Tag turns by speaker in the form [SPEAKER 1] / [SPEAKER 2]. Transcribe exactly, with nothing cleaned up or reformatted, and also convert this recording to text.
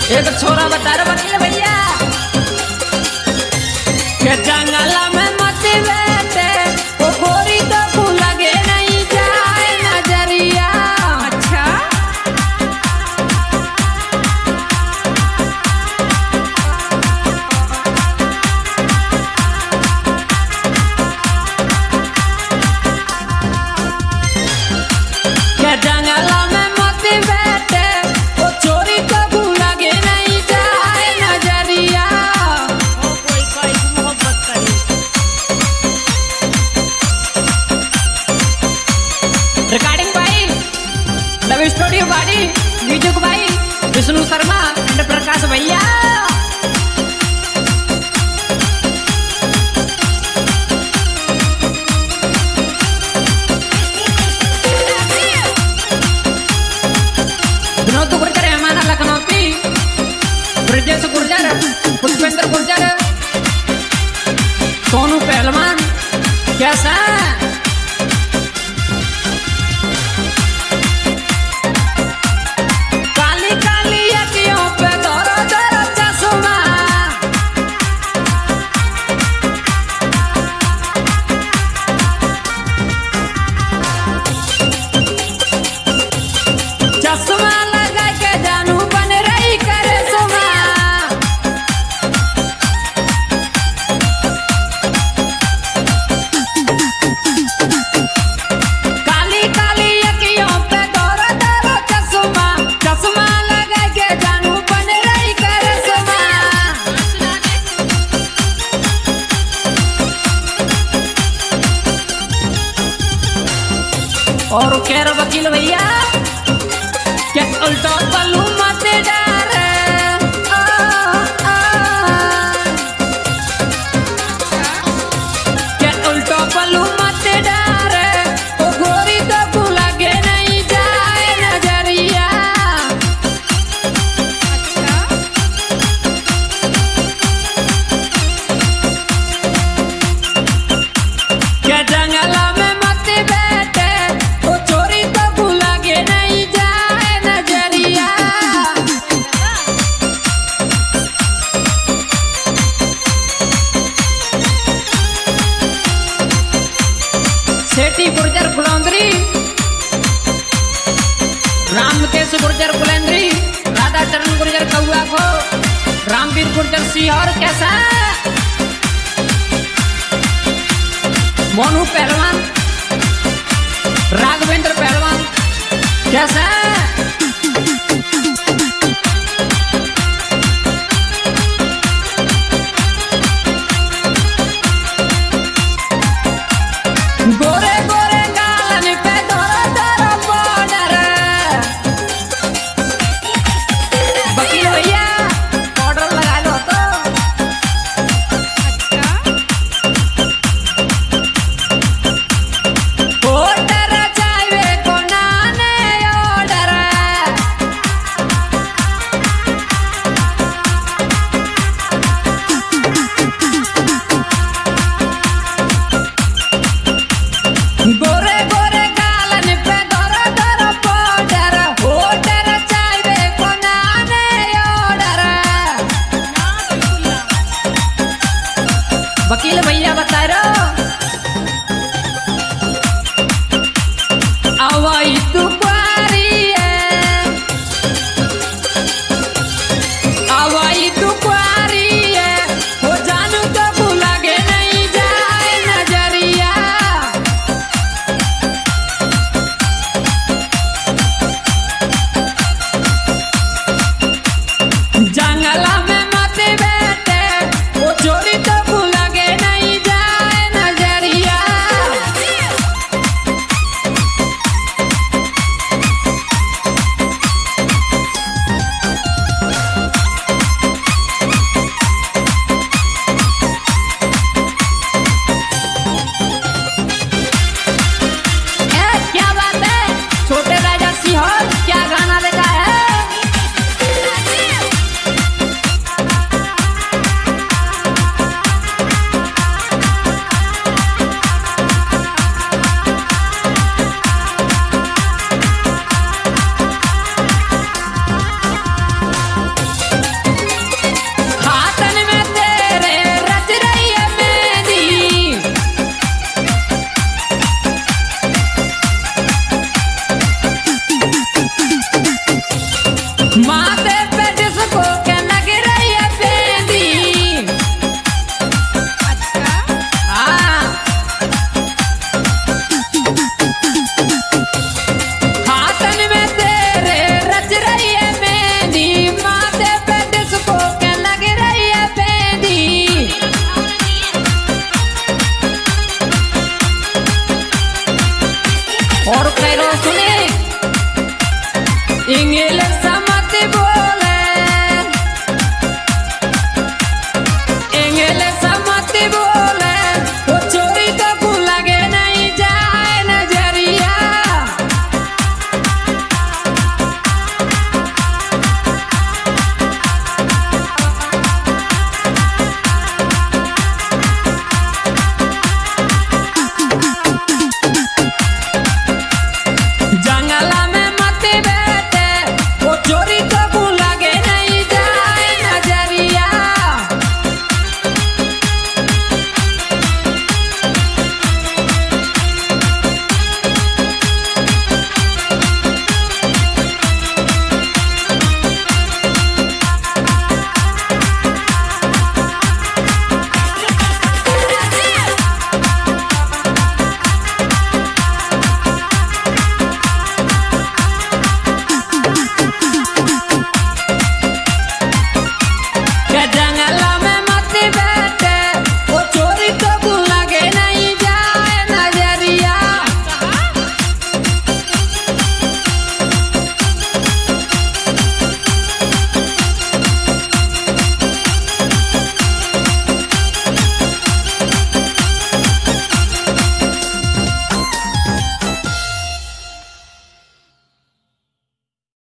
[SPEAKER 1] एक छोरा बता रहा वकील भैया के जंगला में मत बैठे वो गोरी तो तू लगे नहीं जाए नजरिया। अच्छा के जंगला में मत बैठे वो चोरी तो तू लगे नहीं जाए नजरिया।
[SPEAKER 2] ओ कोई कोई मोहब्बत करी।
[SPEAKER 1] रिकॉर्डिंग भाई लव स्टूडियो बाड़ी म्यूजिक भाई विष्णु शर्मा एंड प्रकाश भैया। विनोद गुर्जर हमारा लखनऊ की ब्रजेश गुर्जर पुष्पेंद्र गुर्जर सोनू पहलवान कैसा काली काली अखियों पे दौरा दौरा चश्मा चश्मा लगा के जानू बन रही करे सुमा। काली काली अखियों पे दौरा दौरा चश्मा चश्मा लगा के जानू बन रही करे सुमा। और कह रहा वकील भैया के उल्टा पल्लू मत डारे आ, आ, के उल्टा पल्लू मत डारे ओ गोरी तो तू लगे नहीं जाए नजरिया। के जंगला में मत बैठे ओ चोरी तो तू लगे नहीं जाए नजरिया। सेठी गुर्जर फुलौंदरी रामकेश गुर्जर फुलेंद्री राधा चरण गुर्जर कौआ को रामवीर गुर्जर सिंह कैसा मोनू पहलवान राघवेंद्र पहलवान कैसा